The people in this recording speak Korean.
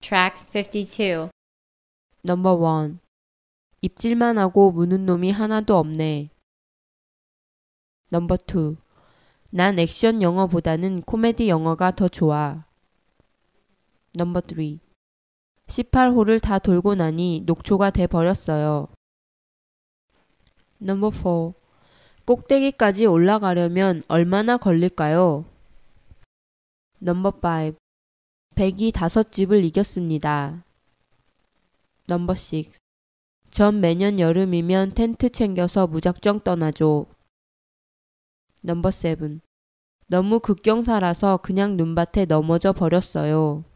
Track 52. 넘버 1. 입질만 하고 무는 놈이 하나도 없네. 넘버 2. 난 액션 영어보다는 코미디 영어가 더 좋아. 넘버 3. 18홀을 다 돌고 나니 녹초가 돼 버렸어요. 넘버 4. 꼭대기까지 올라가려면 얼마나 걸릴까요? 넘버 5. 백이 5집을 이겼습니다. 넘버 6. 전 매년 여름이면 텐트 챙겨서 무작정 떠나죠. 넘버 7. 너무 극경사라서 그냥 눈밭에 넘어져 버렸어요.